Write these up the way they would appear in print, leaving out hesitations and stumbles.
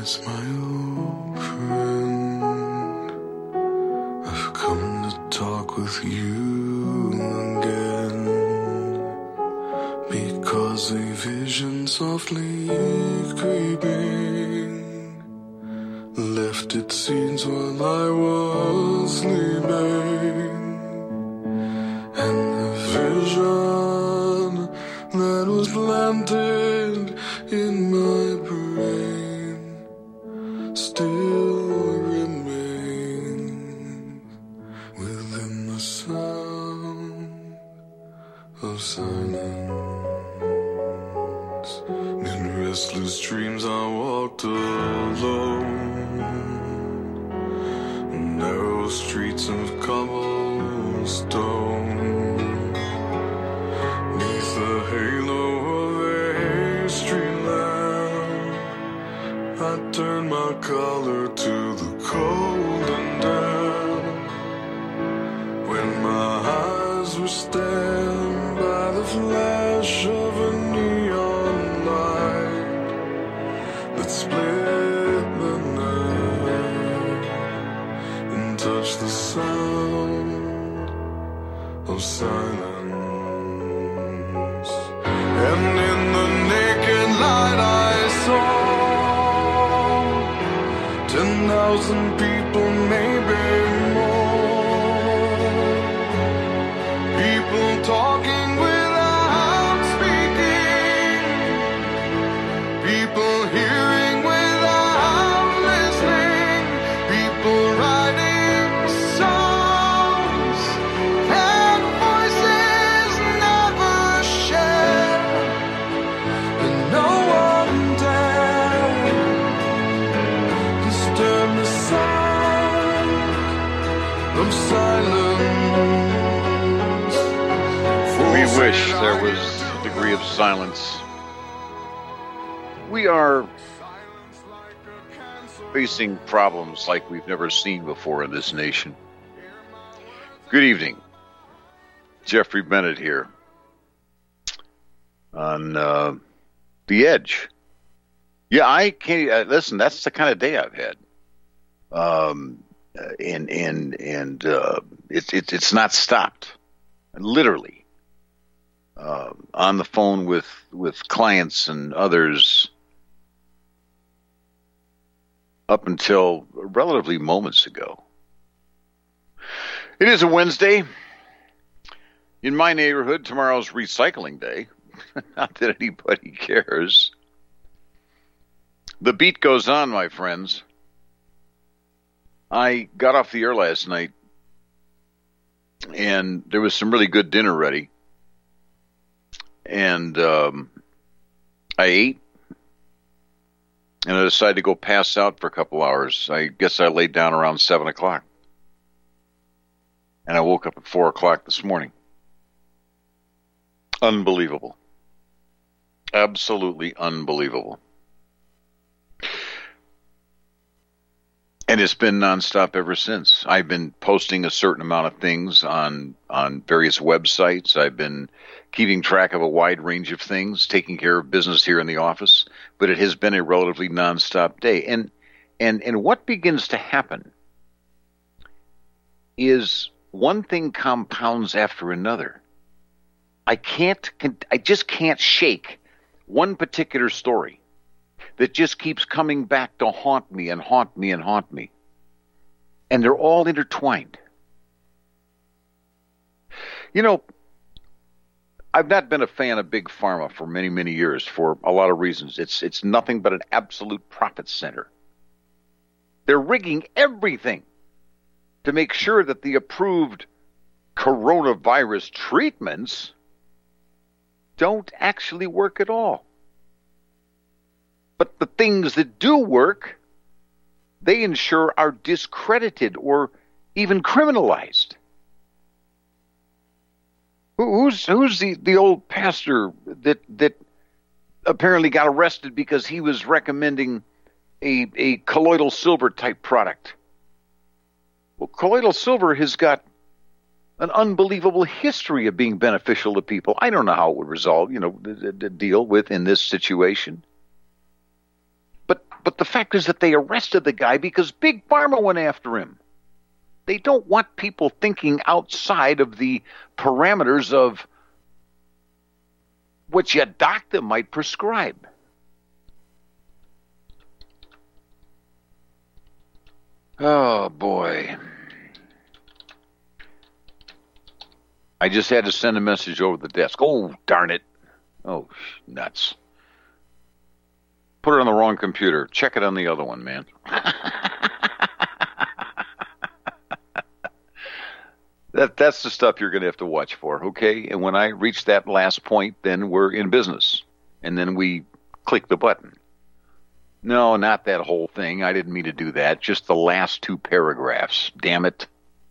It's my old friend. I've come to talk with you again, because a vision softly creeping left its seeds while I was sleeping, and the vision that was planted in my brain still remains within the sound of silence. In restless dreams I walked alone, narrow streets of cobblestone, neath the halo of a street lamp. I turned my collar to the cold and damp, when my eyes were stabbed by the flash of a neon light that split the night and touched the sound of silence. And in the naked light I saw 10,000 people, maybe more, people talking without speaking, people hearing without listening, people writing songs and voices never shared, and no one dared disturb the sound of silence. We wish there was a degree of silence. We are facing problems like we've never seen before in this nation. Good evening. Jeffrey Bennett here on The Edge. Yeah, I can't listen. That's the kind of day I've had, it's not stopped. Literally, on the phone with clients and others up until relatively moments ago. It is a Wednesday. In my neighborhood, tomorrow's recycling day. Not that anybody cares. The beat goes on, my friends. I got off the air last night, and there was some really good dinner ready. And I ate, and I decided to go pass out for a couple hours. I guess I laid down around 7 o'clock. And I woke up at 4 o'clock this morning. Unbelievable. Absolutely unbelievable. And it's been nonstop ever since. I've been posting a certain amount of things on various websites. I've been keeping track of a wide range of things, taking care of business here in the office. But it has been a relatively nonstop day. And what begins to happen is one thing compounds after another. I just can't shake one particular story that just keeps coming back to haunt me and haunt me and haunt me. And they're all intertwined. You know, I've not been a fan of Big Pharma for many, many years for a lot of reasons. It's nothing but an absolute profit center. They're rigging everything to make sure that the approved coronavirus treatments don't actually work at all. But the things that do work, they ensure are discredited or even criminalized. Who's the old pastor that apparently got arrested because he was recommending a colloidal silver type product? Well, colloidal silver has got an unbelievable history of being beneficial to people. I don't know how it would resolve, the deal with in this situation. But the fact is that they arrested the guy because Big Pharma went after him. They don't want people thinking outside of the parameters of what your doctor might prescribe. Oh, boy. I just had to send a message over the desk. Oh, darn it. Oh, nuts. Put it on the wrong computer. Check it on the other one, man. That's the stuff you're going to have to watch for, okay? And when I reach that last point, then we're in business. And then we click the button. No, not that whole thing. I didn't mean to do that. Just the last 2 paragraphs. Damn it.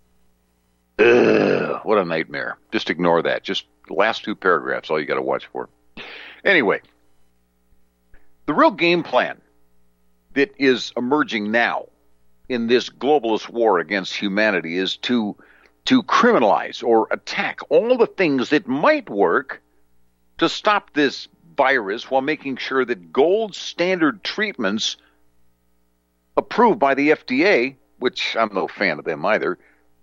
Ugh, what a nightmare. Just ignore that. Just the last 2 paragraphs, all you got to watch for. Anyway, the real game plan that is emerging now in this globalist war against humanity is to criminalize or attack all the things that might work to stop this virus while making sure that gold standard treatments approved by the FDA, which I'm no fan of them either,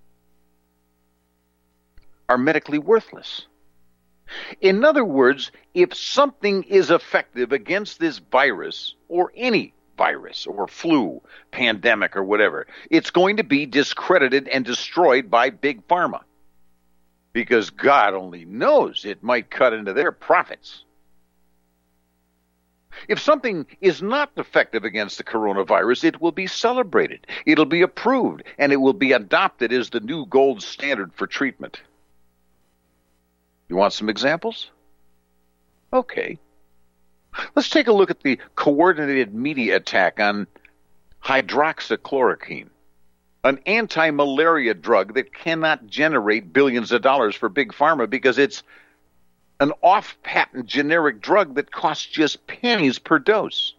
are medically worthless. In other words, if something is effective against this virus or any virus or flu, pandemic or whatever, it's going to be discredited and destroyed by Big Pharma. Because God only knows it might cut into their profits. If something is not effective against the coronavirus, it will be celebrated, it'll be approved, and it will be adopted as the new gold standard for treatment. You want some examples? Okay. Let's take a look at the coordinated media attack on hydroxychloroquine, an anti-malaria drug that cannot generate billions of dollars for Big Pharma because it's an off-patent generic drug that costs just pennies per dose.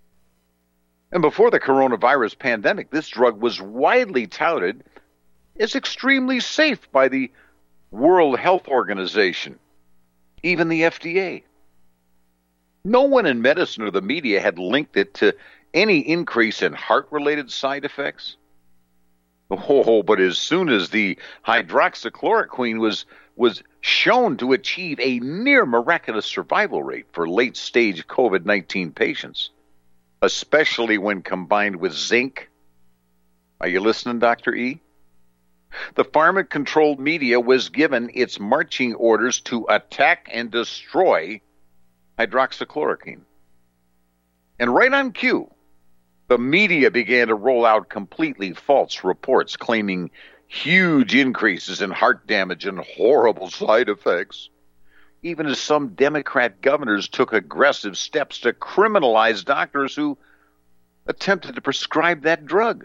And before the coronavirus pandemic, this drug was widely touted as extremely safe by the World Health Organization, even the FDA. No one in medicine or the media had linked it to any increase in heart-related side effects. Oh, but as soon as the hydroxychloroquine was shown to achieve a near miraculous survival rate for late-stage COVID-19 patients, especially when combined with zinc. Are you listening, Dr. E? The pharma-controlled media was given its marching orders to attack and destroy hydroxychloroquine. And right on cue, the media began to roll out completely false reports claiming huge increases in heart damage and horrible side effects, even as some Democrat governors took aggressive steps to criminalize doctors who attempted to prescribe that drug.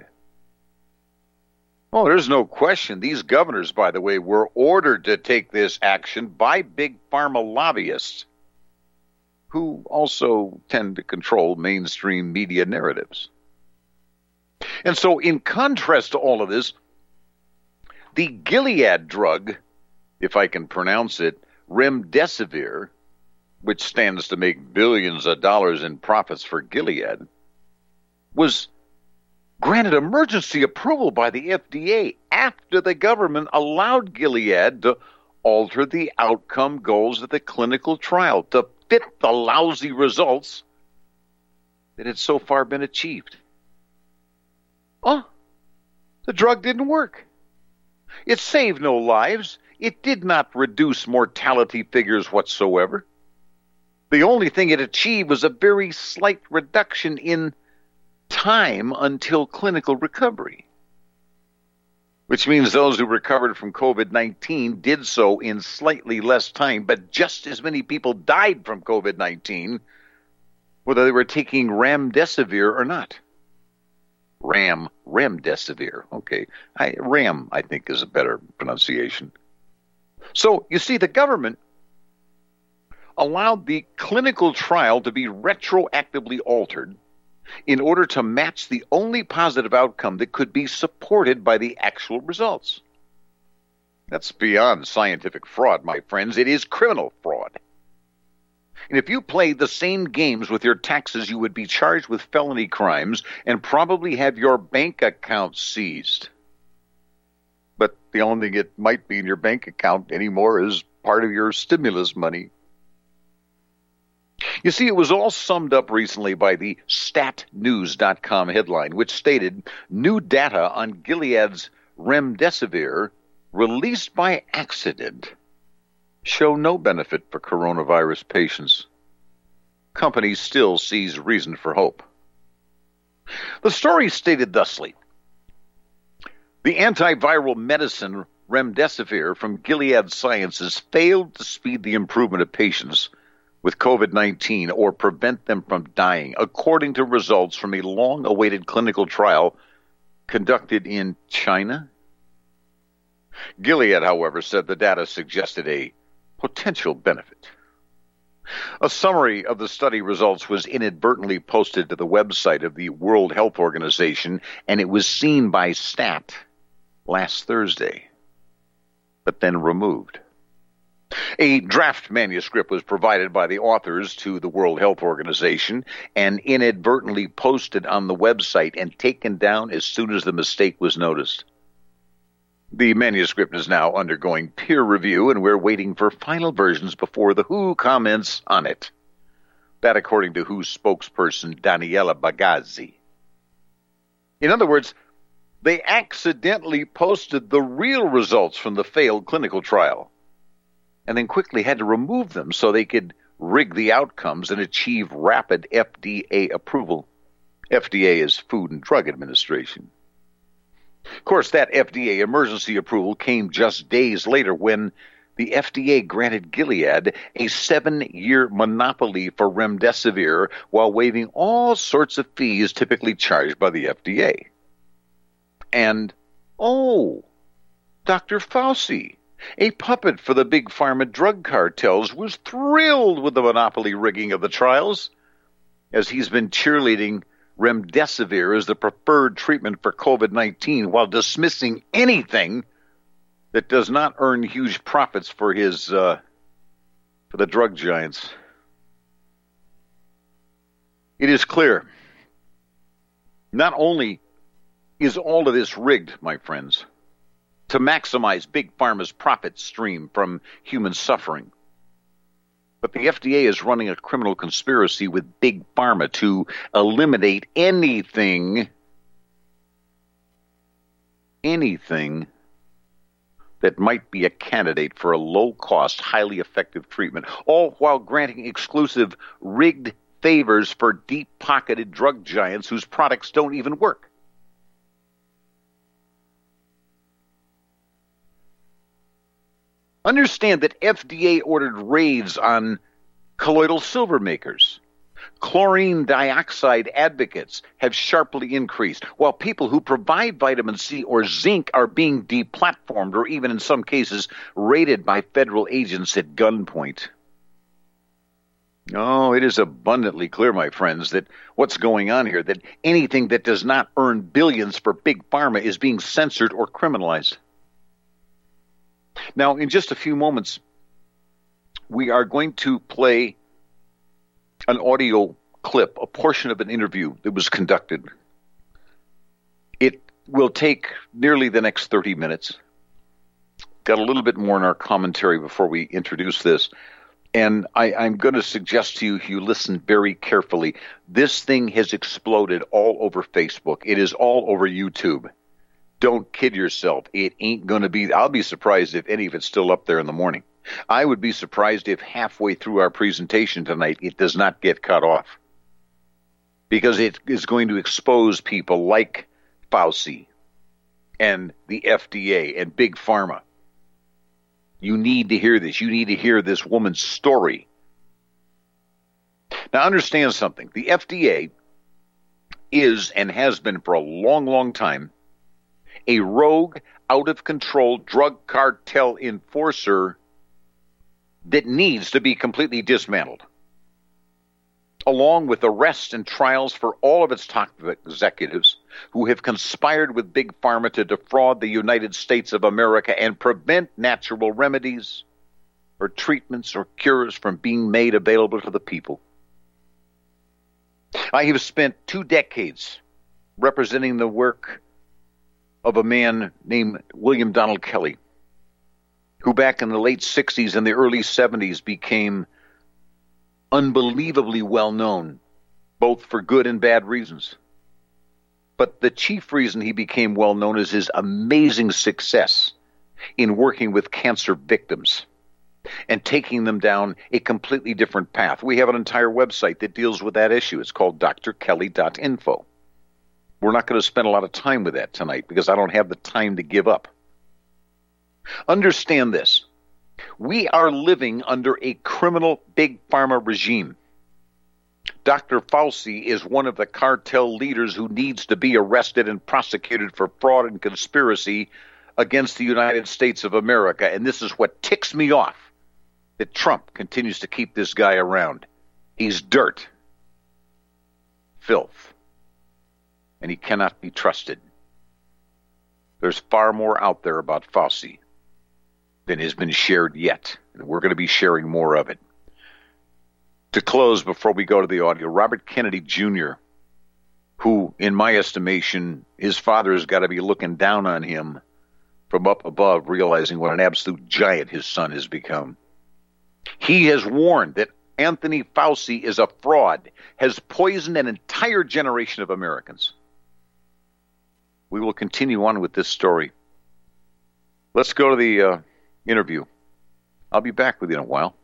Oh, there's no question. These governors, by the way, were ordered to take this action by Big Pharma lobbyists who also tend to control mainstream media narratives. And so, in contrast to all of this, the Gilead drug, if I can pronounce it, remdesivir, which stands to make billions of dollars in profits for Gilead, was granted emergency approval by the FDA after the government allowed Gilead to alter the outcome goals of the clinical trial to fit the lousy results that had so far been achieved. Oh, the drug didn't work. It saved no lives. It did not reduce mortality figures whatsoever. The only thing it achieved was a very slight reduction in time until clinical recovery, which means those who recovered from COVID-19 did so in slightly less time, but just as many people died from COVID-19, whether they were taking remdesivir or not. Remdesivir. Okay. Ram, I think, is a better pronunciation. So, you see, the government allowed the clinical trial to be retroactively altered in order to match the only positive outcome that could be supported by the actual results. That's beyond scientific fraud, my friends. It is criminal fraud. And if you played the same games with your taxes, you would be charged with felony crimes and probably have your bank account seized. But the only thing it might be in your bank account anymore is part of your stimulus money. You see, it was all summed up recently by the StatNews.com headline, which stated, new data on Gilead's remdesivir released by accident show no benefit for coronavirus patients. Company still sees reason for hope. The story stated thusly: the antiviral medicine remdesivir from Gilead Sciences failed to speed the improvement of patients with COVID-19 or prevent them from dying, according to results from a long-awaited clinical trial conducted in China. Gilead, however, said the data suggested a potential benefit. A summary of the study results was inadvertently posted to the website of the World Health Organization, and it was seen by Stat last Thursday, but then removed. A draft manuscript was provided by the authors to the World Health Organization and inadvertently posted on the website and taken down as soon as the mistake was noticed. The manuscript is now undergoing peer review, and we're waiting for final versions before the WHO comments on it. That according to WHO spokesperson Daniela Bagazzi. In other words, they accidentally posted the real results from the failed clinical trial and then quickly had to remove them so they could rig the outcomes and achieve rapid FDA approval. FDA is Food and Drug Administration. Of course, that FDA emergency approval came just days later when the FDA granted Gilead a 7-year monopoly for remdesivir while waiving all sorts of fees typically charged by the FDA. And, Dr. Fauci, a puppet for the big pharma drug cartels, was thrilled with the monopoly rigging of the trials, as he's been cheerleading remdesivir as the preferred treatment for COVID-19 while dismissing anything that does not earn huge profits for the drug giants. It is clear, not only is all of this rigged, my friends, to maximize Big Pharma's profit stream from human suffering, but the FDA is running a criminal conspiracy with Big Pharma to eliminate anything that might be a candidate for a low-cost, highly effective treatment, all while granting exclusive rigged favors for deep-pocketed drug giants whose products don't even work. Understand that FDA ordered raids on colloidal silver makers. Chlorine dioxide advocates have sharply increased, while people who provide vitamin C or zinc are being deplatformed or even in some cases raided by federal agents at gunpoint. Oh, it is abundantly clear, my friends, that what's going on here, that anything that does not earn billions for Big Pharma is being censored or criminalized. Now, in just a few moments, we are going to play an audio clip, a portion of an interview that was conducted. It will take nearly the next 30 minutes. Got a little bit more in our commentary before we introduce this. And I'm going to suggest to you, if you listen very carefully, this thing has exploded all over Facebook. It is all over YouTube. Don't kid yourself. It ain't going to be. I'll be surprised if any of it's still up there in the morning. I would be surprised if halfway through our presentation tonight it does not get cut off, because it is going to expose people like Fauci and the FDA and Big Pharma. You need to hear this. You need to hear this woman's story. Now, understand something. The FDA is and has been for a long, long time a rogue, out-of-control drug cartel enforcer that needs to be completely dismantled, along with arrests and trials for all of its top executives who have conspired with Big Pharma to defraud the United States of America and prevent natural remedies, or treatments or cures from being made available to the people. I have spent 2 decades representing the work of a man named William Donald Kelley, who back in the late 60s and the early 70s became unbelievably well known, both for good and bad reasons. But the chief reason he became well known is his amazing success in working with cancer victims and taking them down a completely different path. We have an entire website that deals with that issue. It's called drkelly.info. We're not going to spend a lot of time with that tonight because I don't have the time to give up. Understand this. We are living under a criminal big pharma regime. Dr. Fauci is one of the cartel leaders who needs to be arrested and prosecuted for fraud and conspiracy against the United States of America. And this is what ticks me off, that Trump continues to keep this guy around. He's dirt, filth, and he cannot be trusted. There's far more out there about Fauci than has been shared yet, and we're going to be sharing more of it. To close, before we go to the audio, Robert Kennedy Jr., who, in my estimation, his father has got to be looking down on him from up above, realizing what an absolute giant his son has become. He has warned that Anthony Fauci is a fraud, has poisoned an entire generation of Americans. We will continue on with this story. Let's go to the interview. I'll be back with you in a while.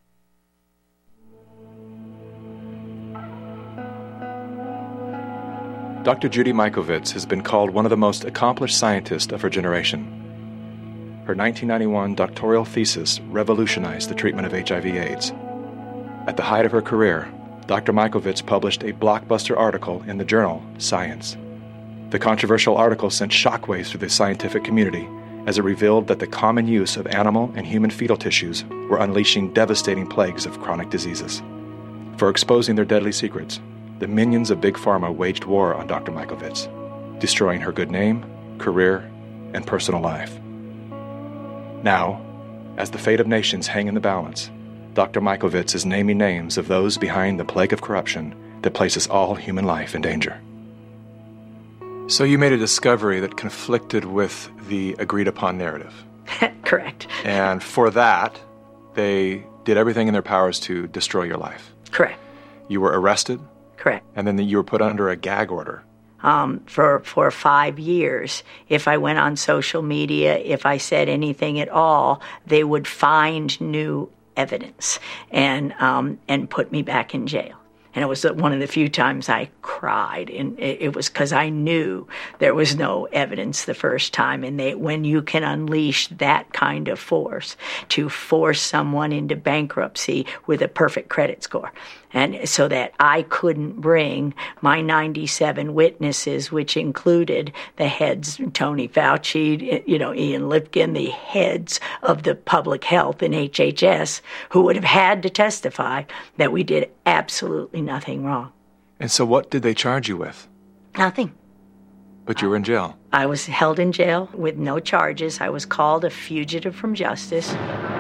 Dr. Judy Mikovits has been called one of the most accomplished scientists of her generation. Her 1991 doctoral thesis revolutionized the treatment of HIV/AIDS. At the height of her career, Dr. Mikovits published a blockbuster article in the journal Science. The controversial article sent shockwaves through the scientific community as it revealed that the common use of animal and human fetal tissues were unleashing devastating plagues of chronic diseases. For exposing their deadly secrets, the minions of Big Pharma waged war on Dr. Mikovits, destroying her good name, career, and personal life. Now, as the fate of nations hang in the balance, Dr. Mikovits is naming names of those behind the plague of corruption that places all human life in danger. So you made a discovery that conflicted with the agreed-upon narrative. Correct. And for that, they did everything in their powers to destroy your life. Correct. You were arrested. Correct. And then you were put under a gag order. For 5 years, if I went on social media, if I said anything at all, they would find new evidence and put me back in jail. And it was one of the few times I cried, and it was because I knew there was no evidence the first time. And when you can unleash that kind of force to force someone into bankruptcy with a perfect credit score, and so that I couldn't bring my 97 witnesses, which included the heads, Tony Fauci, Ian Lipkin, the heads of the public health in HHS, who would have had to testify that we did absolutely nothing wrong. And so what did they charge you with? Nothing. But you were in jail. I was held in jail with no charges. I was called a fugitive from justice.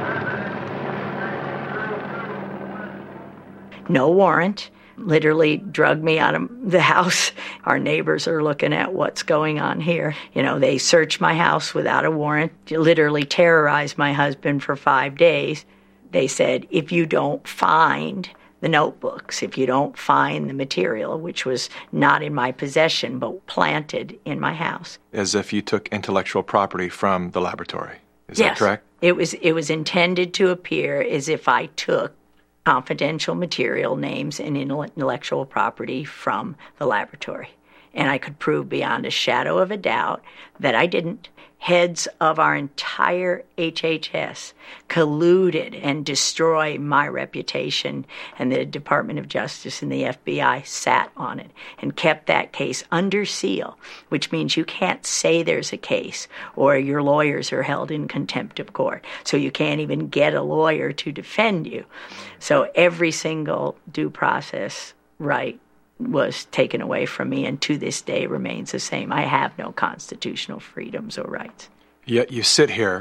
No warrant. Literally drugged me out of the house. Our neighbors are looking at what's going on here. They searched my house without a warrant, literally terrorized my husband for 5 days. They said, if you don't find the notebooks, if you don't find the material, which was not in my possession but planted in my house. As if you took intellectual property from the laboratory. Is Yes. that correct? It was intended to appear as if I took confidential material, names, and intellectual property from the laboratory. And I could prove beyond a shadow of a doubt that I didn't. Heads of our entire HHS colluded and destroyed my reputation, and the Department of Justice and the FBI sat on it and kept that case under seal, which means you can't say there's a case or your lawyers are held in contempt of court. So you can't even get a lawyer to defend you. So every single due process right was taken away from me, and to this day remains the same. I have no constitutional freedoms or rights. Yet you sit here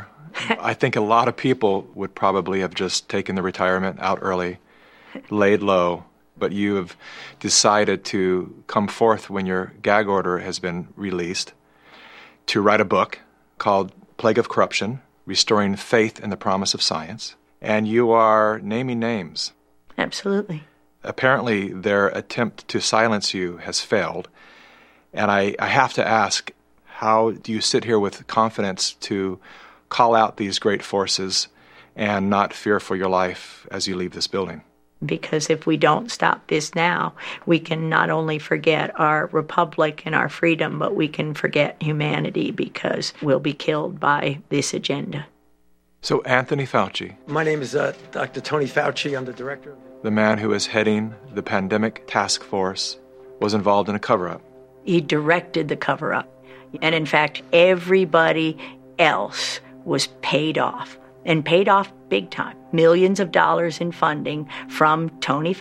I think a lot of people would probably have just taken the retirement out early, laid low, but you have decided to come forth when your gag order has been released to write a book called Plague of Corruption, Restoring Faith in the Promise of Science, and you are naming names. Absolutely. Apparently, their attempt to silence you has failed, and I have to ask, how do you sit here with confidence to call out these great forces and not fear for your life as you leave this building? Because if we don't stop this now, we can not only forget our republic and our freedom, but we can forget humanity because we'll be killed by this agenda. So Anthony Fauci. My name is Dr. Tony Fauci. I'm the director. The man who is heading the pandemic task force was involved in a cover-up. He directed the cover-up. And in fact, everybody else was paid off, and paid off big time. Millions of dollars in funding from Tony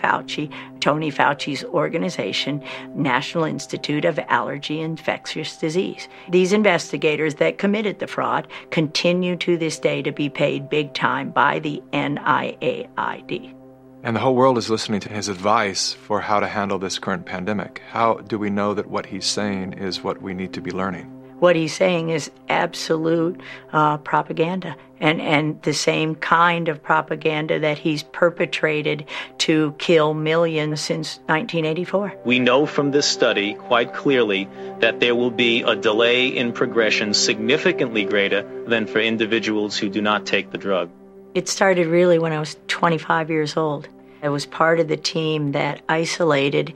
Fauci's organization, National Institute of Allergy and Infectious Disease. These investigators that committed the fraud continue to this day to be paid big time by the NIAID. And the whole world is listening to his advice for how to handle this current pandemic. How do we know that what he's saying is what we need to be learning? What he's saying is absolute propaganda, and the same kind of propaganda that he's perpetrated to kill millions since 1984. We know from this study quite clearly that there will be a delay in progression significantly greater than for individuals who do not take the drug. It started really when I was 25 years old. I was part of the team that isolated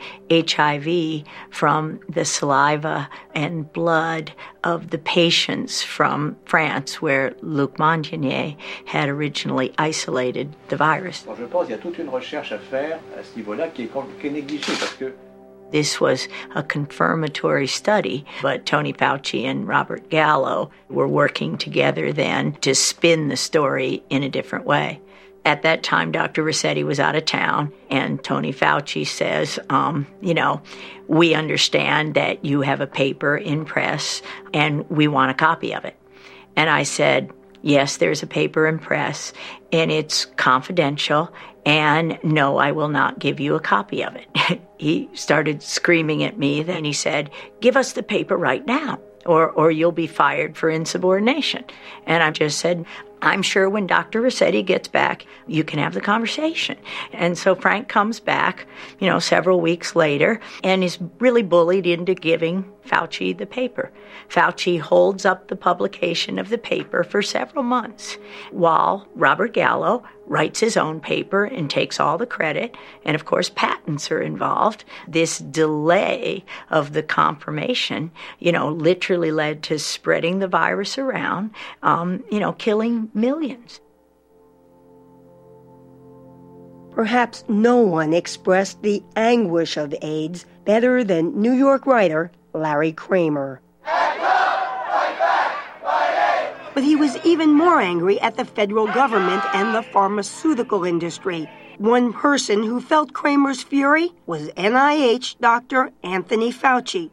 HIV from the saliva and blood of the patients from France, where Luc Montagnier had originally isolated the virus. Je pense qu'il y a toute une recherche à faire à ce niveau-là qui est négligée parce que this was a confirmatory study, but Tony Fauci and Robert Gallo were working together then to spin the story in a different way. At that time, Dr. Rossetti was out of town, and Tony Fauci says, we understand that you have a paper in press, and we want a copy of it. And I said, yes, there's a paper in press, and it's confidential, and no, I will not give you a copy of it. He started screaming at me, then he said, give us the paper right now, or you'll be fired for insubordination. And I just said, I'm sure when Dr. Rossetti gets back, you can have the conversation. And so Frank comes back, several weeks later, and is really bullied into giving Fauci the paper. Fauci holds up the publication of the paper for several months, while Robert Gallo writes his own paper and takes all the credit. And of course, patents are involved. This delay of the confirmation, literally led to spreading the virus around, killing millions. Perhaps no one expressed the anguish of AIDS better than New York writer Larry Kramer. But he was even more angry at the federal government and the pharmaceutical industry. One person who felt Kramer's fury was NIH Dr. Anthony Fauci.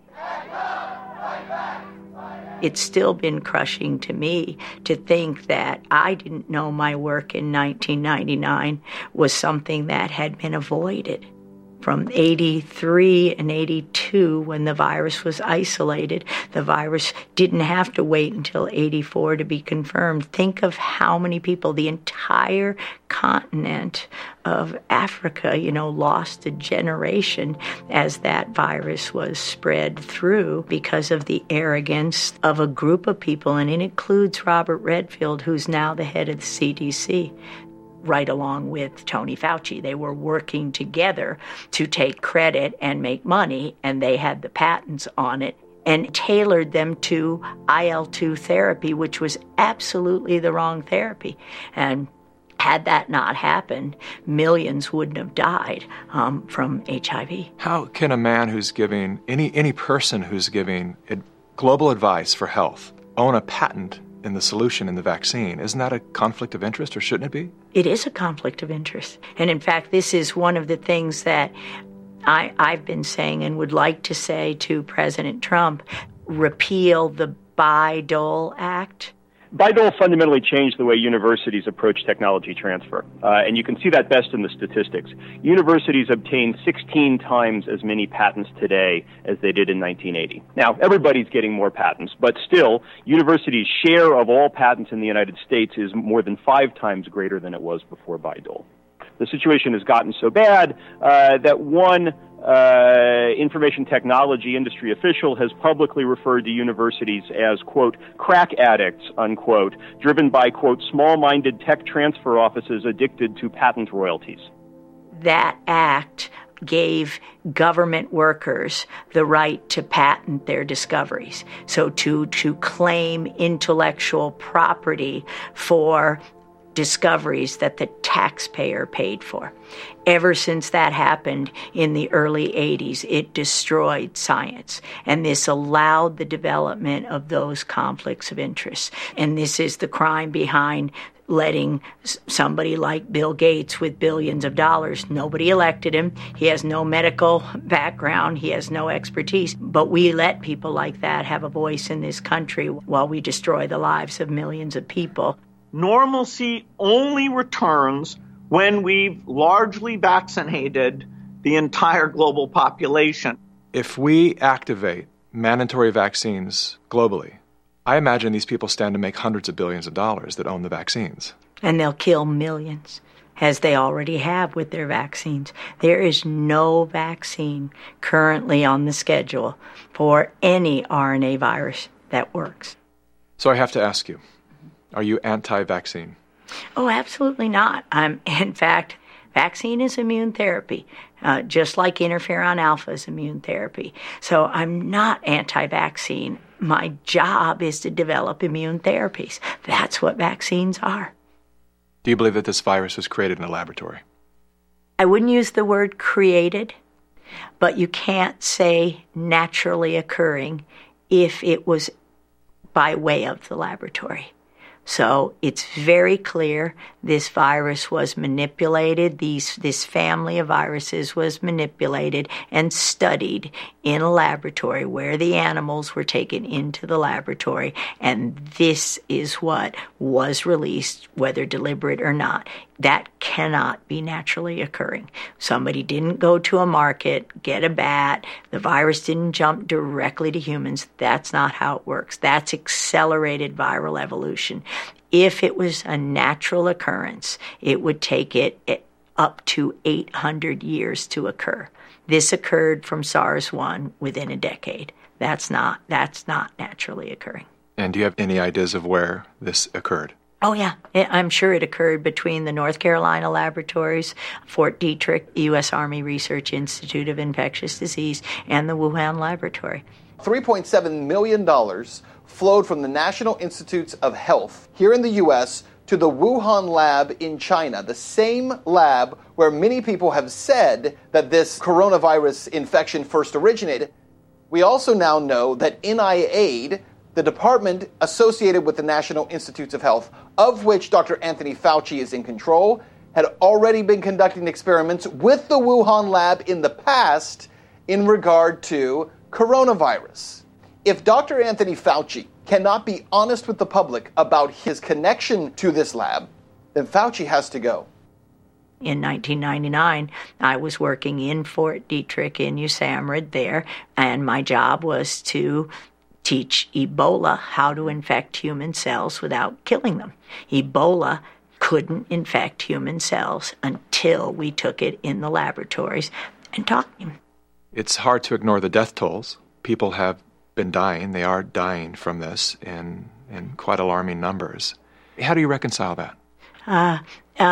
It's still been crushing to me to think that I didn't know my work in 1999 was something that had been avoided. From 83 and 82, when the virus was isolated, the virus didn't have to wait until 84 to be confirmed. Think of how many people, the entire continent of Africa, lost a generation as that virus was spread through because of the arrogance of a group of people, and it includes Robert Redfield, who's now the head of the CDC. Right along with Tony Fauci. They were working together to take credit and make money, and they had the patents on it and tailored them to IL-2 therapy, which was absolutely the wrong therapy. And had that not happened, millions wouldn't have died from HIV. How can a man who's giving, any person who's giving global advice for health, own a patent in the solution in the vaccine? Isn't that a conflict of interest, or shouldn't it be? It is a conflict of interest. And in fact, this is one of the things that I've been saying and would like to say to President Trump: repeal the Bayh-Dole Act. Bayh-Dole fundamentally changed the way universities approach technology transfer, and you can see that best in the statistics. Universities obtain 16 times as many patents today as they did in 1980. Now, everybody's getting more patents, but still, universities' share of all patents in the United States is more than 5 times greater than it was before Bayh-Dole. The situation has gotten so bad that one information technology industry official has publicly referred to universities as, quote, crack addicts, unquote, driven by, quote, small-minded tech transfer offices addicted to patent royalties. That act gave government workers the right to patent their discoveries. So to claim intellectual property for discoveries that the taxpayer paid for. Ever since that happened in the early 80s, it destroyed science. And this allowed the development of those conflicts of interest. And this is the crime behind letting somebody like Bill Gates with billions of dollars, nobody elected him, he has no medical background, he has no expertise, but we let people like that have a voice in this country while we destroy the lives of millions of people. Normalcy only returns when we've largely vaccinated the entire global population. If we activate mandatory vaccines globally, I imagine these people stand to make hundreds of billions of dollars that own the vaccines. And they'll kill millions, as they already have with their vaccines. There is no vaccine currently on the schedule for any RNA virus that works. So I have to ask you, are you anti-vaccine? Oh, absolutely not. In fact, vaccine is immune therapy, just like interferon alpha is immune therapy. So I'm not anti-vaccine. My job is to develop immune therapies. That's what vaccines are. Do you believe that this virus was created in a laboratory? I wouldn't use the word created, but you can't say naturally occurring if it was by way of the laboratory. So it's very clear this virus was manipulated, this family of viruses was manipulated and studied in a laboratory where the animals were taken into the laboratory, and this is what was released, whether deliberate or not. That cannot be naturally occurring. Somebody didn't go to a market, get a bat, the virus didn't jump directly to humans. That's not how it works. That's accelerated viral evolution. If it was a natural occurrence, it would take it up to 800 years to occur. This occurred from SARS-1 within a decade. That's not naturally occurring. And do you have any ideas of where this occurred? Oh, yeah. I'm sure it occurred between the North Carolina laboratories, Fort Detrick, U.S. Army Research Institute of Infectious Disease, and the Wuhan laboratory. $3.7 million flowed from the National Institutes of Health here in the U.S. to the Wuhan lab in China, the same lab where many people have said that this coronavirus infection first originated. We also now know that NIAID, the department associated with the National Institutes of Health, of which Dr. Anthony Fauci is in control, had already been conducting experiments with the Wuhan lab in the past in regard to coronavirus. If Dr. Anthony Fauci cannot be honest with the public about his connection to this lab, then Fauci has to go. In 1999, I was working in Fort Detrick in USAMRIID there, and my job was to teach Ebola how to infect human cells without killing them. Ebola couldn't infect human cells until we took it in the laboratories and taught him. It's hard to ignore the death tolls. People have been dying. They are dying from this in quite alarming numbers. How do you reconcile that?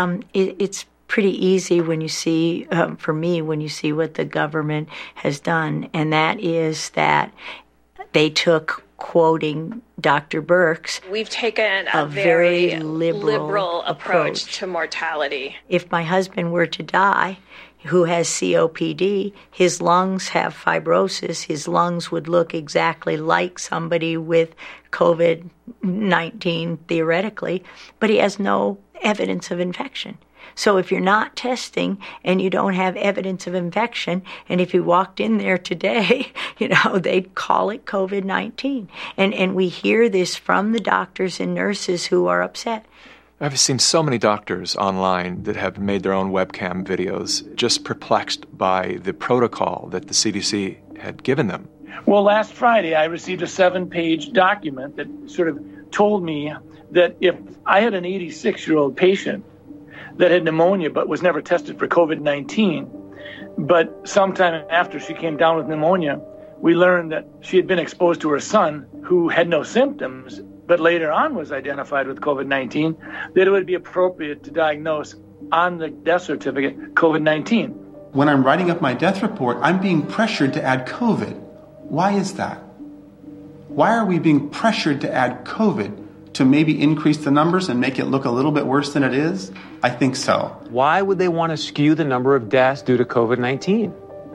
It's pretty easy when you see, for me, when you see what the government has done, and that is that they took, quoting Dr. Birx, we've taken a very liberal approach to mortality. If my husband were to die, who has COPD, his lungs have fibrosis, his lungs would look exactly like somebody with COVID-19, theoretically, but he has no evidence of infection. So if you're not testing and you don't have evidence of infection, and if you walked in there today, they'd call it COVID-19. And we hear this from the doctors and nurses who are upset. I've seen so many doctors online that have made their own webcam videos, just perplexed by the protocol that the CDC had given them. Well, last Friday, I received a 7-page document that sort of told me that if I had an 86-year-old patient that had pneumonia but was never tested for COVID-19, but sometime after she came down with pneumonia, we learned that she had been exposed to her son who had no symptoms, but later on was identified with COVID-19, that it would be appropriate to diagnose on the death certificate COVID-19. When I'm writing up my death report, I'm being pressured to add COVID. Why is that? Why are we being pressured to add COVID? To maybe increase the numbers and make it look a little bit worse than it is? I think so. Why would they want to skew the number of deaths due to COVID-19?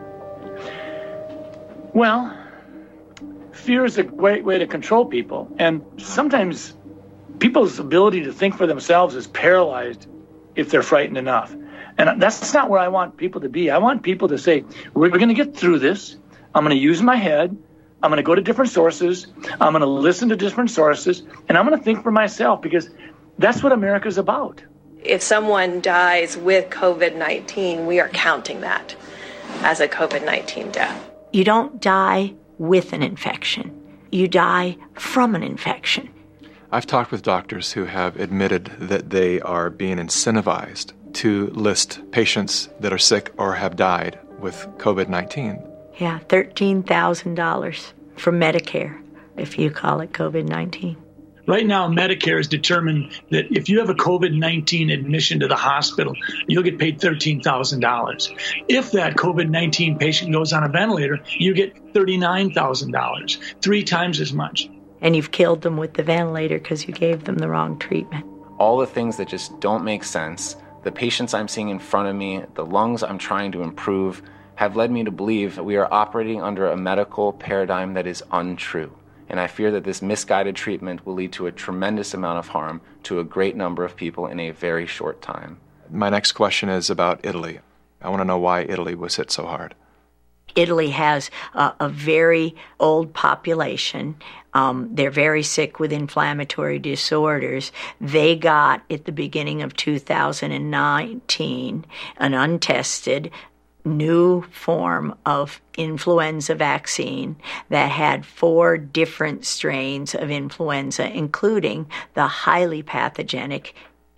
Well, fear is a great way to control people. And sometimes people's ability to think for themselves is paralyzed if they're frightened enough. And that's not where I want people to be. I want people to say, we're going to get through this. I'm going to use my head. I'm going to go to different sources. I'm going to listen to different sources. And I'm going to think for myself, because that's what America's about. If someone dies with COVID-19, we are counting that as a COVID-19 death. You don't die with an infection. You die from an infection. I've talked with doctors who have admitted that they are being incentivized to list patients that are sick or have died with COVID-19. Yeah, $13,000 for Medicare, if you call it COVID-19. Right now, Medicare has determined that if you have a COVID-19 admission to the hospital, you'll get paid $13,000. If that COVID-19 patient goes on a ventilator, you get $39,000, 3 times as much. And you've killed them with the ventilator because you gave them the wrong treatment. All the things that just don't make sense, the patients I'm seeing in front of me, the lungs I'm trying to improve, have led me to believe that we are operating under a medical paradigm that is untrue. And I fear that this misguided treatment will lead to a tremendous amount of harm to a great number of people in a very short time. My next question is about Italy. I want to know why Italy was hit so hard. Italy has a very old population. They're very sick with inflammatory disorders. They got, at the beginning of 2019, an untested new form of influenza vaccine that had 4 different strains of influenza, including the highly pathogenic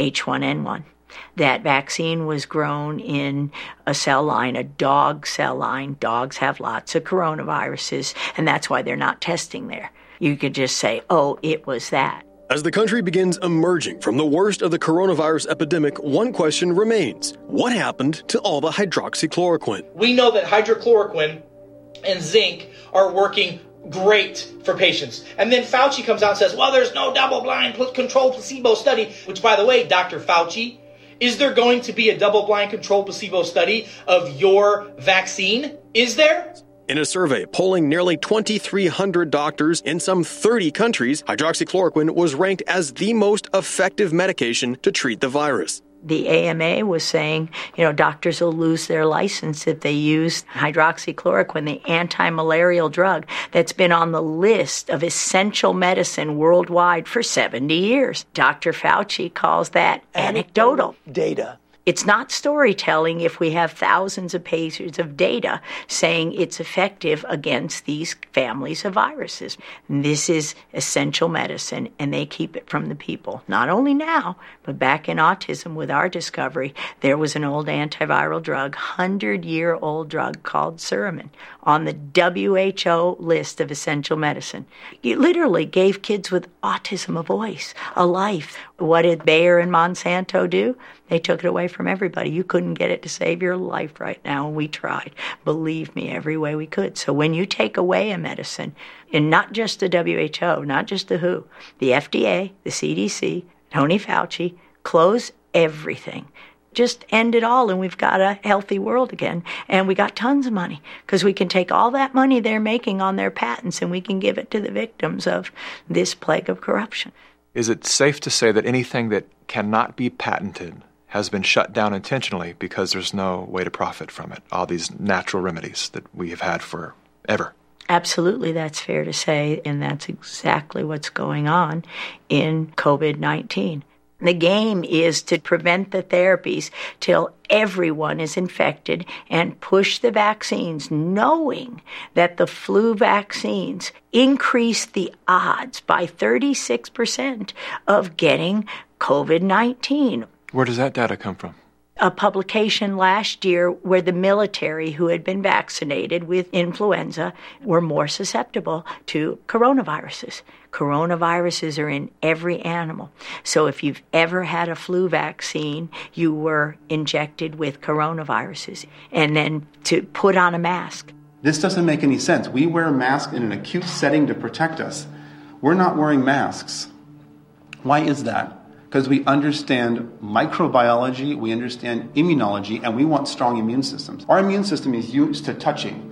H1N1. That vaccine was grown in a cell line, a dog cell line. Dogs have lots of coronaviruses, and that's why they're not testing there. You could just say, oh, it was that. As the country begins emerging from the worst of the coronavirus epidemic, one question remains. What happened to all the hydroxychloroquine? We know that hydrochloroquine and zinc are working great for patients. And then Fauci comes out and says, well, there's no double-blind controlled placebo study, which, by the way, Dr. Fauci, is there going to be a double-blind controlled placebo study of your vaccine? Is there? In a survey polling nearly 2,300 doctors in some 30 countries, hydroxychloroquine was ranked as the most effective medication to treat the virus. The AMA was saying, doctors will lose their license if they use hydroxychloroquine, the anti-malarial drug that's been on the list of essential medicine worldwide for 70 years. Dr. Fauci calls that anecdotal data. It's not storytelling if we have thousands of pages of data saying it's effective against these families of viruses. This is essential medicine, and they keep it from the people. Not only now, but back in autism with our discovery, there was an old antiviral drug, 100-year-old drug called Suramin, on the WHO list of essential medicine. It literally gave kids with autism a voice, a life. What did Bayer and Monsanto do? They took it away from everybody. You couldn't get it to save your life right now, and we tried. Believe me, every way we could. So when you take away a medicine, and not just the WHO, not just the WHO, the FDA, the CDC, Tony Fauci, close everything. Just end it all, and we've got a healthy world again. And we got tons of money, because we can take all that money they're making on their patents, and we can give it to the victims of this plague of corruption. Is it safe to say that anything that cannot be patented has been shut down intentionally because there's no way to profit from it, all these natural remedies that we have had forever. Absolutely, that's fair to say, and that's exactly what's going on in COVID-19. The game is to prevent the therapies till everyone is infected and push the vaccines, knowing that the flu vaccines increase the odds by 36% of getting COVID-19. Where does that data come from? A publication last year where the military who had been vaccinated with influenza were more susceptible to coronaviruses. Coronaviruses are in every animal. So if you've ever had a flu vaccine, you were injected with coronaviruses. And then to put on a mask. This doesn't make any sense. We wear masks in an acute setting to protect us. We're not wearing masks. Why is that? Because we understand microbiology, we understand immunology, and we want strong immune systems. Our immune system is used to touching.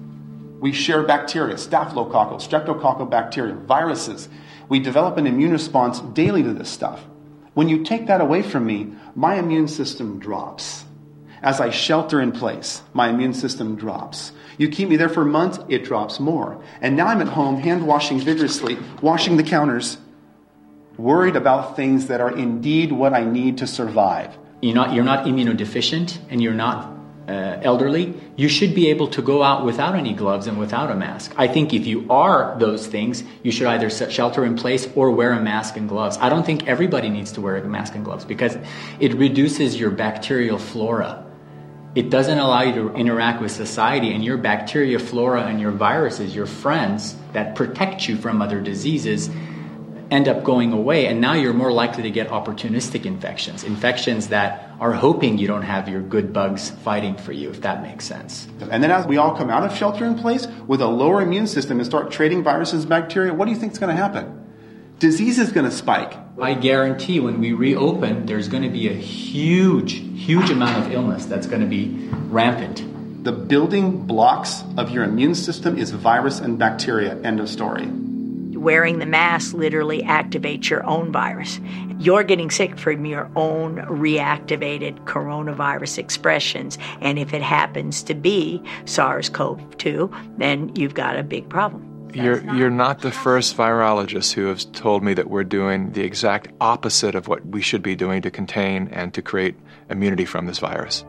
We share bacteria, staphylococcal, streptococcal bacteria, viruses. We develop an immune response daily to this stuff. When you take that away from me, my immune system drops. As I shelter in place, my immune system drops. You keep me there for months, it drops more. And now I'm at home, hand washing vigorously, washing the counters, worried about things that are indeed what I need to survive. You're not immunodeficient and you're not elderly. You should be able to go out without any gloves and without a mask. I think if you are those things, you should either shelter in place or wear a mask and gloves. I don't think everybody needs to wear a mask and gloves because it reduces your bacterial flora. It doesn't allow you to interact with society, and your bacteria flora and your viruses, your friends that protect you from other diseases, end up going away, and now you're more likely to get opportunistic infections that are hoping you don't have your good bugs fighting for you, if that makes sense. And then as we all come out of shelter in place with a lower immune system and start trading viruses and bacteria, what do you think is going to happen? Disease is going to spike. I guarantee when we reopen, there's going to be a huge amount of illness that's going to be rampant. The building blocks of your immune system is virus and bacteria, end of story. Wearing the mask literally activates your own virus. You're getting sick from your own reactivated coronavirus expressions. And if it happens to be SARS-CoV-2, then you've got a big problem. You're not the first virologist who has told me that we're doing the exact opposite of what we should be doing to contain and to create immunity from this virus.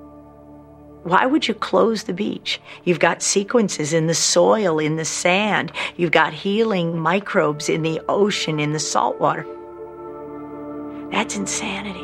Why would you close the beach? You've got sequences in the soil, in the sand. You've got healing microbes in the ocean, in the salt water. That's insanity.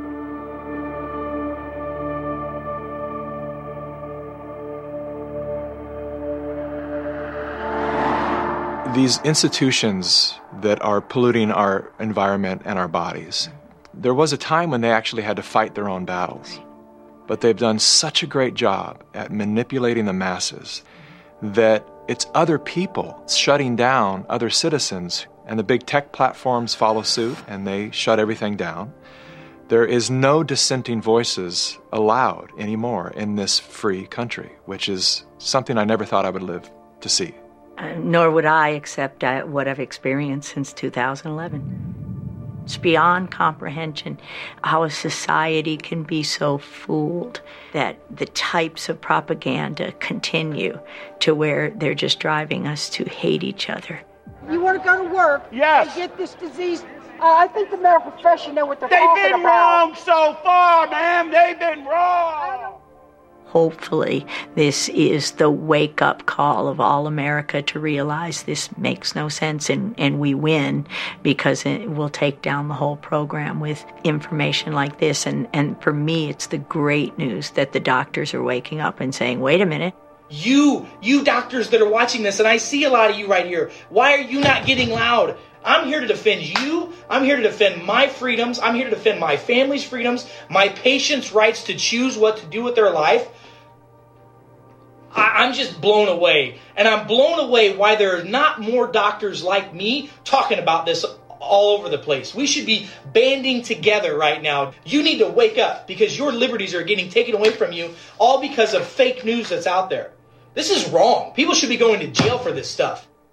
These institutions that are polluting our environment and our bodies, there was a time when they actually had to fight their own battles. But they've done such a great job at manipulating the masses that it's other people shutting down other citizens, and the big tech platforms follow suit and they shut everything down. There is no dissenting voices allowed anymore in this free country, which is something I never thought I would live to see. Nor would I, except what I've experienced since 2011. It's beyond comprehension how a society can be so fooled that the types of propaganda continue to where they're just driving us to hate each other. You want to go to work yes. and get this disease? I think the medical profession know what they're talking about. They've been wrong so far, ma'am. They've been wrong. Hopefully, this is the wake-up call of all America to realize this makes no sense, and we win because we'll take down the whole program with information like this. And for me, it's the great news that the doctors are waking up and saying, wait a minute. You doctors that are watching this, and I see a lot of you right here, why are you not getting loud? I'm here to defend you. I'm here to defend my freedoms. I'm here to defend my family's freedoms, my patients' rights to choose what to do with their life. I'm just blown away. And I'm blown away why there are not more doctors like me talking about this all over the place. We should be banding together right now. You need to wake up because your liberties are getting taken away from you all because of fake news that's out there. This is wrong. People should be going to jail for this stuff.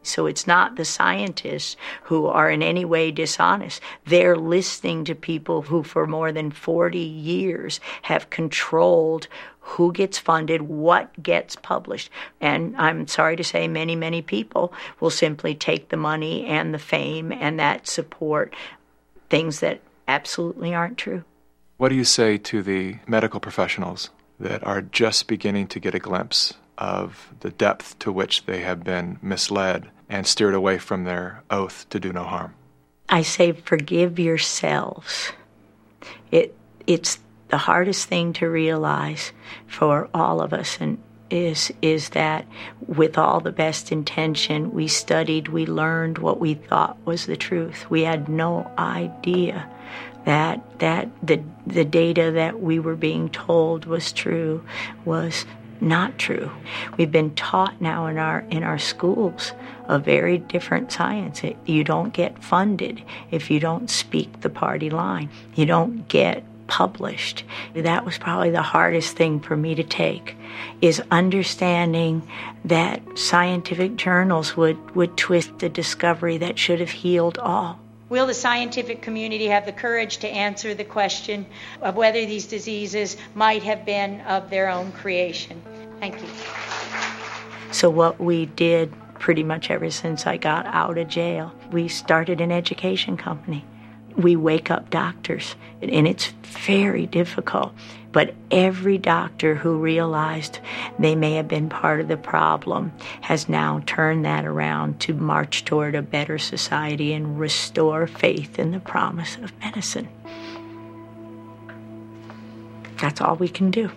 So it's not the scientists who are in any way dishonest. They're listening to people who for more than 40 years have controlled who gets funded, what gets published. And I'm sorry to say many, many people will simply take the money and the fame and that support things that absolutely aren't true. What do you say to the medical professionals that are just beginning to get a glimpse of the depth to which they have been misled and steered away from their oath to do no harm? I say forgive yourselves. It's the hardest thing to realize for all of us, and is that with all the best intention, we studied, we learned what we thought was the truth. We had no idea that the data that we were being told was true was not true. We've been taught now in our schools a very different science. You don't get funded if you don't speak the party line. You don't get published. That was probably the hardest thing for me to take, is understanding that scientific journals would twist a discovery that should have healed all. Will the scientific community have the courage to answer the question of whether these diseases might have been of their own creation? Thank you. So what we did pretty much ever since I got out of jail, we started an education company. We wake up doctors, and it's very difficult. But every doctor who realized they may have been part of the problem has now turned that around to march toward a better society and restore faith in the promise of medicine. That's all we can do.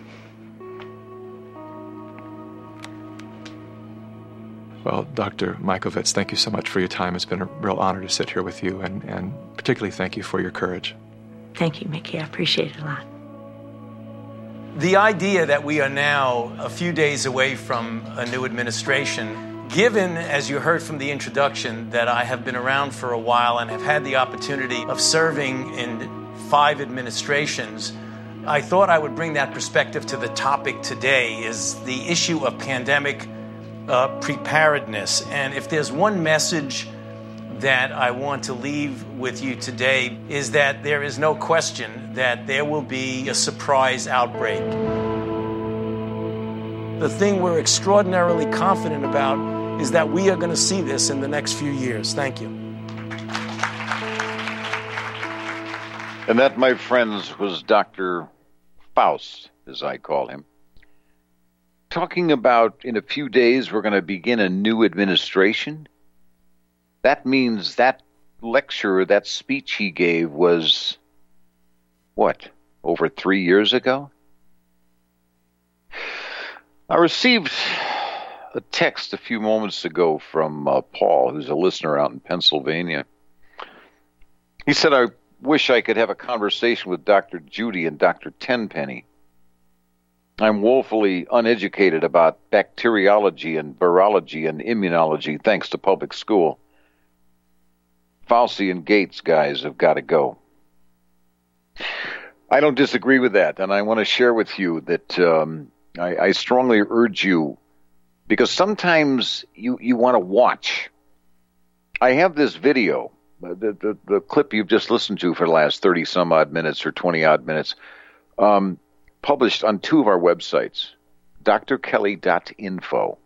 Well, Dr. Mikovits, thank you so much for your time. It's been a real honor to sit here with you, and particularly thank you for your courage. Thank you, Mickey. I appreciate it a lot. The idea that we are now a few days away from a new administration, given, as you heard from the introduction, that I have been around for a while and have had the opportunity of serving in 5 administrations, I thought I would bring that perspective to the topic today, is the issue of pandemic preparedness. And if there's one message that I want to leave with you today, is that there is no question that there will be a surprise outbreak. The thing we're extraordinarily confident about is that we are going to see this in the next few years. Thank you. And that, my friends, was Dr. Faust, as I call him, talking about in a few days we're going to begin a new administration. That means that lecture, that speech he gave was, what, over 3 years ago? I received a text a few moments ago from Paul, who's a listener out in Pennsylvania. He said, I wish I could have a conversation with Dr. Judy and Dr. Tenpenny. I'm woefully uneducated about bacteriology and virology and immunology thanks to public school. Fauci and Gates guys have got to go. I don't disagree with that, and I want to share with you that I strongly urge you, because sometimes you want to watch. I have this video, the clip you've just listened to for the last 30-some-odd minutes or 20-odd minutes, published on 2 of our websites, drkelly.info,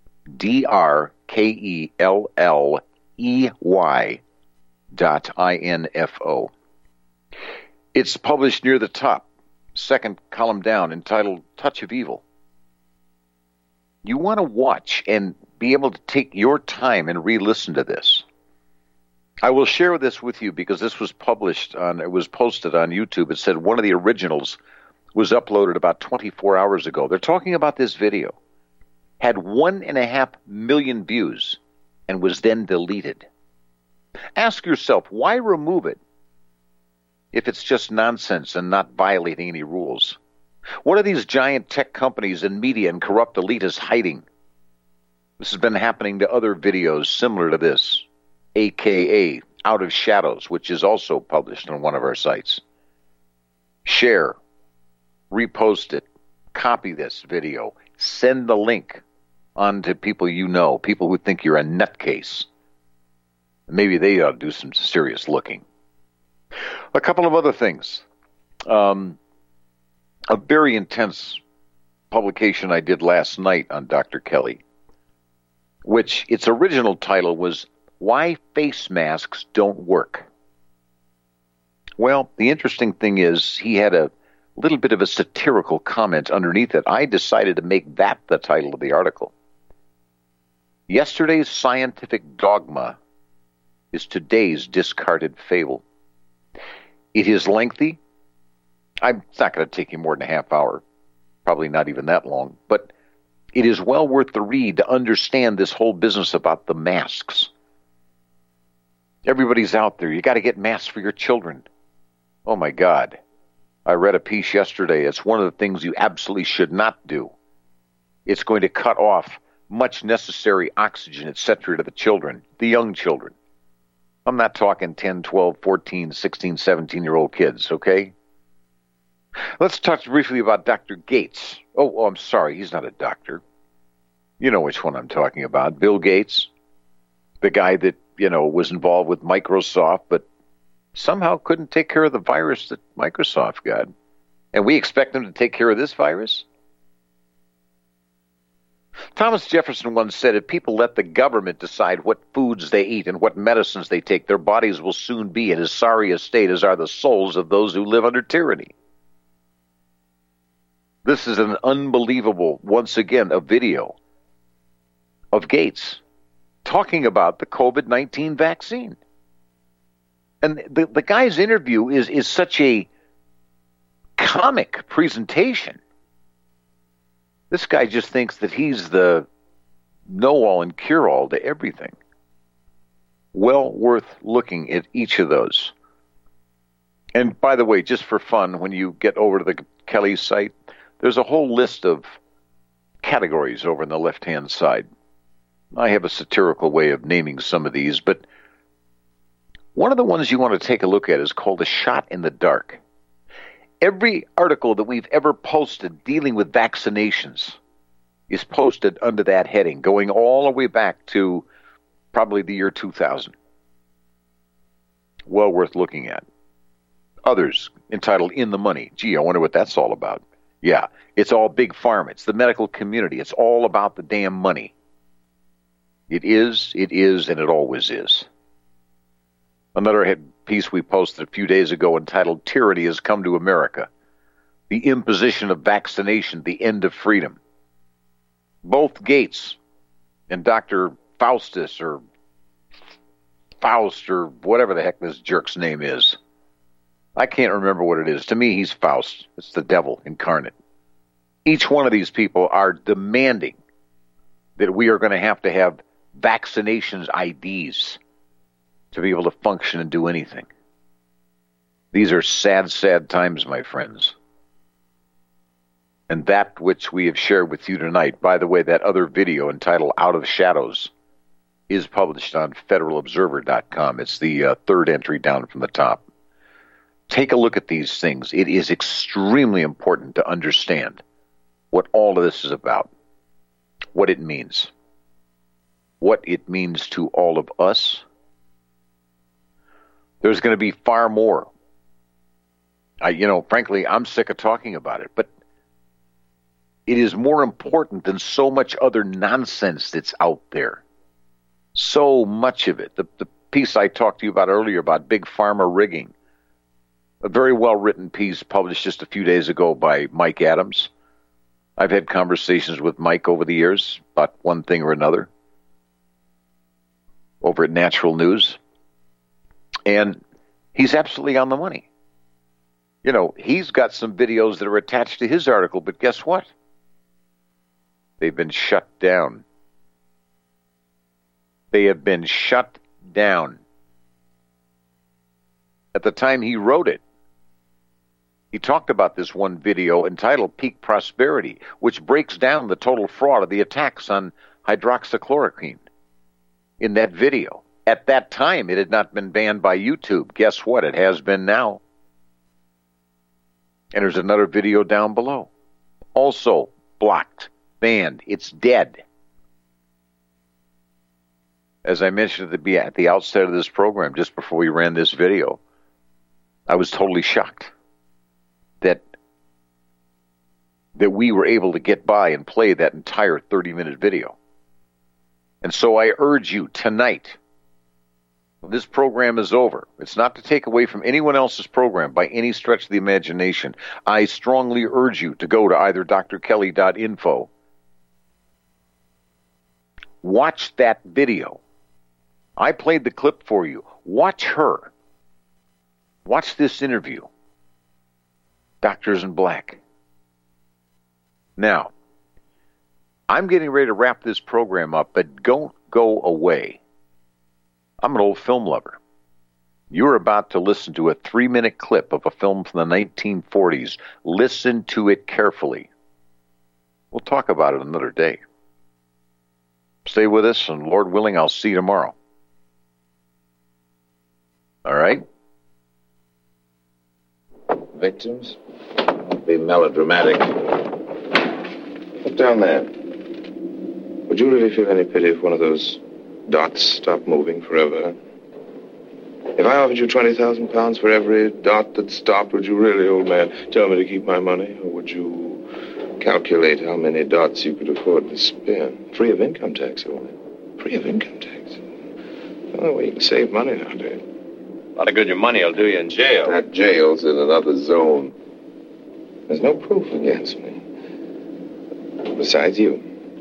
drkelley.info. It's published near the top, second column down, entitled Touch of Evil. You want to watch and be able to take your time and re-listen to this. I will share this with you because this was posted on YouTube. It said one of the originals was uploaded about 24 hours ago. They're talking about this video. Had 1.5 million views and was then deleted. Ask yourself, why remove it if it's just nonsense and not violating any rules? What are these giant tech companies and media and corrupt elitists hiding? This has been happening to other videos similar to this, a.k.a. Out of Shadows, which is also published on one of our sites. Share. Repost it, copy this video, send the link on to people you know, people who think you're a nutcase. Maybe they ought to do some serious looking. A couple of other things. A very intense publication I did last night on Dr. Kelly, which its original title was Why Face Masks Don't Work. Well, the interesting thing is he had a little bit of a satirical comment underneath it. I decided to make that the title of the article. Yesterday's scientific dogma is today's discarded fable. It is lengthy. It's not going to take you more than a half hour, probably not even that long, but it is well worth the read to understand this whole business about the masks. Everybody's out there. You got to get masks for your children. Oh my God. I read a piece yesterday. It's one of the things you absolutely should not do. It's going to cut off much necessary oxygen, etc., to the children, the young children. I'm not talking 10, 12, 14, 16, 17-year-old kids, okay? Let's talk briefly about Dr. Gates. Oh, I'm sorry, he's not a doctor. You know which one I'm talking about. Bill Gates, the guy that, was involved with Microsoft, but somehow couldn't take care of the virus that Microsoft got. And we expect him to take care of this virus? Thomas Jefferson once said, if people let the government decide what foods they eat and what medicines they take, their bodies will soon be in as sorry a state as are the souls of those who live under tyranny. This is an unbelievable, once again, a video of Gates talking about the COVID-19 vaccine. And the guy's interview is such a comic presentation. This guy just thinks that he's the know-all and cure-all to everything. Well worth looking at each of those. And by the way, just for fun, when you get over to the Kelly site, there's a whole list of categories over on the left-hand side. I have a satirical way of naming some of these, but one of the ones you want to take a look at is called A Shot in the Dark. Every article that we've ever posted dealing with vaccinations is posted under that heading, going all the way back to probably the year 2000. Well worth looking at. Others entitled In the Money. Gee, I wonder what that's all about. Yeah, it's all big pharma. It's the medical community. It's all about the damn money. It is, and it always is. Another piece we posted a few days ago entitled Tyranny Has Come to America. The Imposition of Vaccination, the End of Freedom. Both Gates and Dr. Faustus or Faust or whatever the heck this jerk's name is. I can't remember what it is. To me, he's Faust. It's the devil incarnate. Each one of these people are demanding that we are going to have vaccinations IDs to be able to function and do anything. These are sad, sad times, my friends. And that which we have shared with you tonight, by the way, that other video entitled Out of the Shadows is published on federalobserver.com. It's the third entry down from the top. Take a look at these things. It is extremely important to understand what all of this is about, what it means to all of us. There's going to be far more. Frankly, I'm sick of talking about it, but it is more important than so much other nonsense that's out there. So much of it. The piece I talked to you about earlier about big pharma rigging, a very well-written piece published just a few days ago by Mike Adams. I've had conversations with Mike over the years about one thing or another over at Natural News. And he's absolutely on the money. He's got some videos that are attached to his article, but guess what? They've been shut down. They have been shut down. At the time he wrote it, he talked about this one video entitled Peak Prosperity, which breaks down the total fraud of the attacks on hydroxychloroquine in that video. At that time, it had not been banned by YouTube. Guess what? It has been now. And there's another video down below. Also blocked, banned. It's dead. As I mentioned at the outset of this program, just before we ran this video, I was totally shocked that we were able to get by and play that entire 30-minute video. And so I urge you tonight, when this program is over, it's not to take away from anyone else's program by any stretch of the imagination. I strongly urge you to go to either drkelly.info, watch that video. I played the clip for you. Watch her. Watch this interview. Doctors in Black. Now, I'm getting ready to wrap this program up, but don't go away. I'm an old film lover. You're about to listen to a 3-minute clip of a film from the 1940s. Listen to it carefully. We'll talk about it another day. Stay with us, and Lord willing, I'll see you tomorrow. All right? Victims? Don't be melodramatic. Look down there. Would you really feel any pity if one of those dots stopped moving forever? If I offered you 20,000 pounds for every dot that stopped, would you really, old man, tell me to keep my money? Or would you calculate how many dots you could afford to spend? Free of income tax, old man. Free of income tax. The only way you can save money nowadays. A lot of good your money will do you in jail. That jail's in another zone. There's no proof against me. Besides you.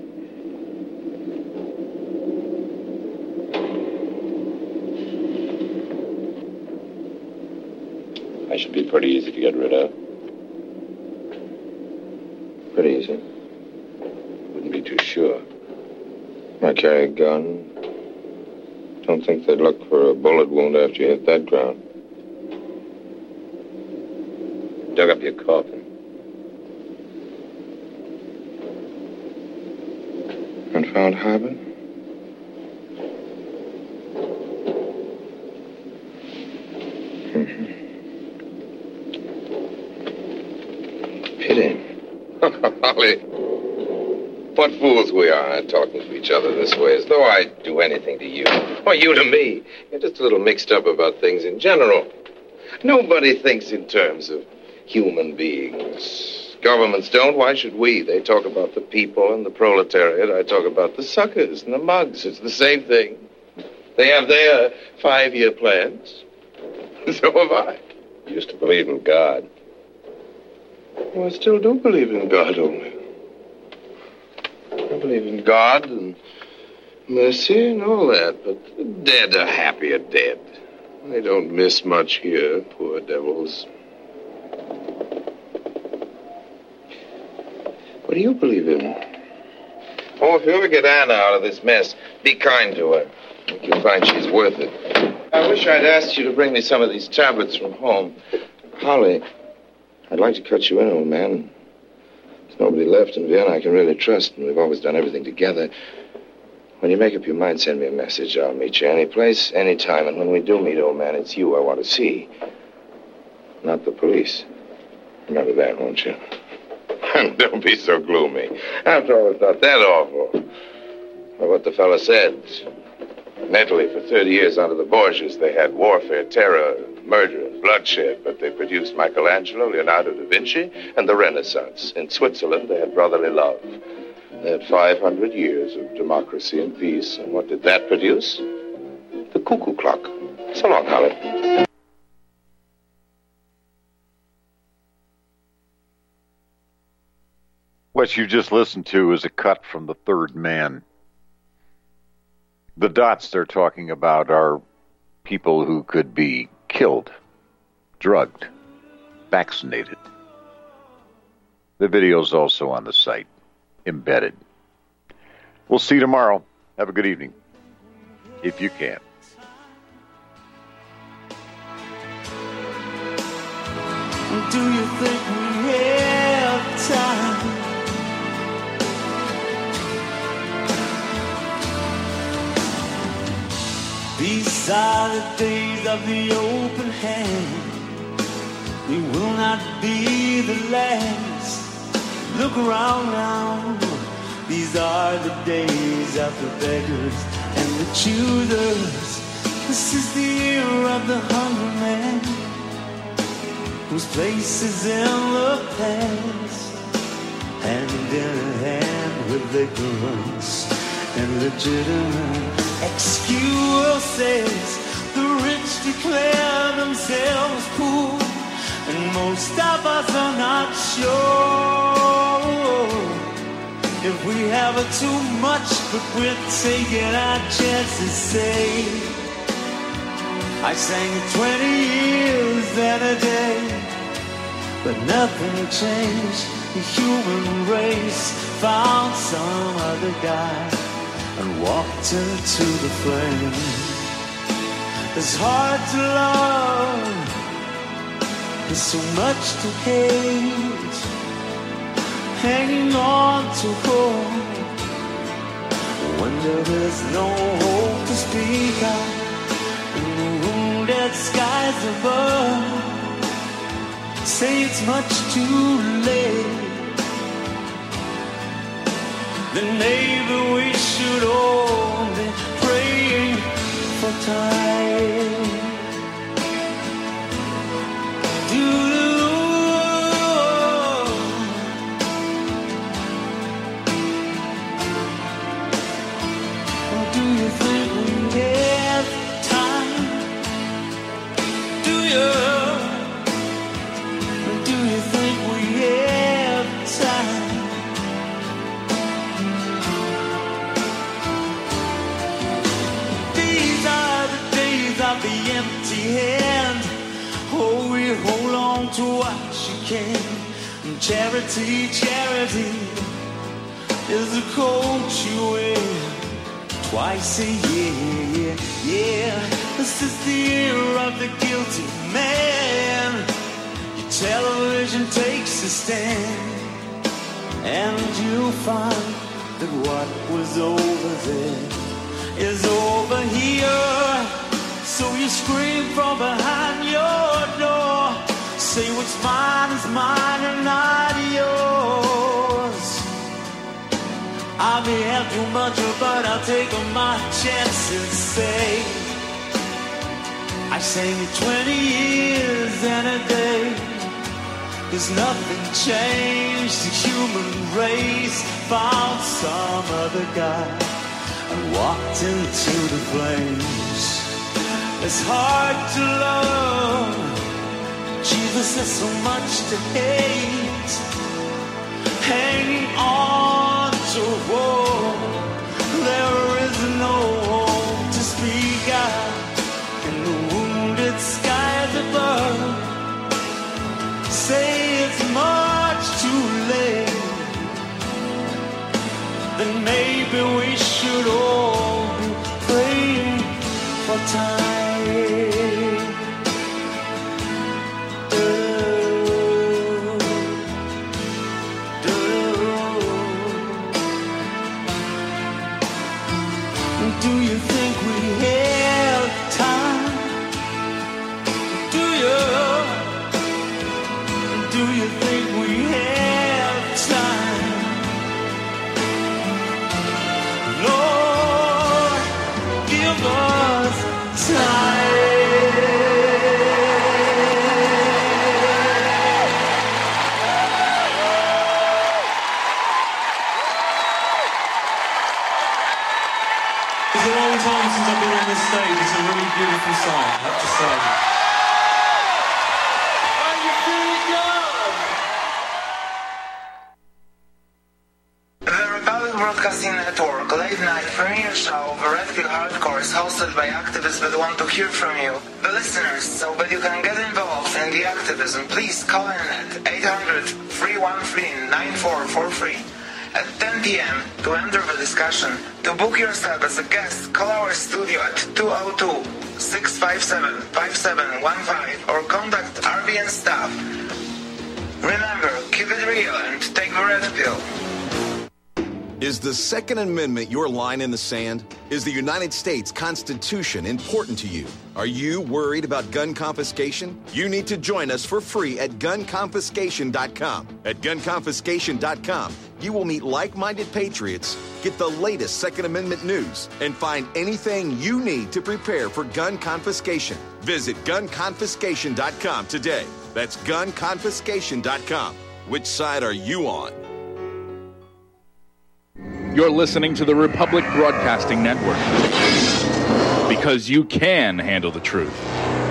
I should be pretty easy to get rid of. Pretty easy. Wouldn't be too sure. I carry a gun. Don't think they'd look for a bullet wound after you hit that ground. Dug up your coffin. And found Harbor? Mm-hmm. Pity. Holly. What fools we are, talking to each other this way, as though I'd do anything to you, or you to me. You're just a little mixed up about things in general. Nobody thinks in terms of human beings. Governments don't. Why should we? They talk about the people and the proletariat. I talk about the suckers and the mugs. It's the same thing. They have their 5-year plans. So have I. You used to believe in God. Well, I still do believe in God, only. I believe in God and mercy and all that, but the dead are happier dead. They don't miss much here, poor devils. What do you believe in? Oh, if you ever get Anna out of this mess, be kind to her. I think you'll find she's worth it. I wish I'd asked you to bring me some of these tablets from home. Holly, I'd like to cut you in, old man. There's nobody left in Vienna I can really trust, and we've always done everything together. When you make up your mind, send me a message. I'll meet you any place, any time. And when we do meet, old man, it's you I want to see. Not the police. Remember that, won't you? Don't be so gloomy. After all, it's not that awful. Well, what the fella said. In Italy, for 30 years under the Borgias, they had warfare, terror, murder, and bloodshed, but they produced Michelangelo, Leonardo da Vinci, and the Renaissance. In Switzerland, they had brotherly love. They had 500 years of democracy and peace. And what did that produce? The cuckoo clock. So long, Holly. What you just listened to is a cut from The Third Man. The dots they're talking about are people who could be killed, drugged, vaccinated. The video's also on the site, embedded. We'll see you tomorrow. Have a good evening, if you can. Do you think we have time? These are the days of the open hand. We will not be the last. Look around now. These are the days of the beggars and the choosers. This is the year of the hungry man, whose place is in the past, hand in hand with ignorance and legitimate excuses. The rich declare themselves poor, and most of us are not sure if we have too much, but we're taking our chances safe. I sang 20 years and a day, but nothing changed. The human race found some other guy and walked into the flame. It's hard to love, there's so much to hate, hanging on to hope, wonder there's no hope to speak of in the wounded skies above. Say it's much too late, then maybe we should all be praying for time. Do you think we have time? Do you think we have time? These are the days of the empty hand. Oh, we hold on to what you can. Charity, charity is the coat you wear twice a year, yeah. This is the year of the guilty man. Your television takes a stand, and you'll find that what was over there is over here. So you scream from behind your door, say what's mine is mine and not yours. I may have too much, but I'll take my chances. Say I sang it 20 years and a day. There's nothing changed. The human race found some other guy and walked into the flames. It's hard to love. Jesus has so much to hate, hanging on to hope. There is no hope to speak out in the wounded skies above. Say it's much too late, then maybe we should all be praying for time. Do you think we have time? Do you think we have time? Lord, give us time. It's a long time since I've been on this stage. It's a really beautiful song, I have to say. The Republic Broadcasting Network late night premiere show of Red Pill Hardcore is hosted by activists that want to hear from you, the listeners. So that you can get involved in the activism, please call in at 800-313-9443. At 10 p.m. to enter the discussion. To book yourself as a guest, call our studio at 202-657-5715 or contact RBN staff. Remember, keep it real and take the red pill. Is the Second Amendment your line in the sand? Is the United States Constitution important to you? Are you worried about gun confiscation? You need to join us for free at gunconfiscation.com. At gunconfiscation.com, you will meet like-minded patriots, get the latest Second Amendment news, and find anything you need to prepare for gun confiscation. Visit gunconfiscation.com today. That's gunconfiscation.com. Which side are you on? You're listening to the Republic Broadcasting Network, because you can handle the truth.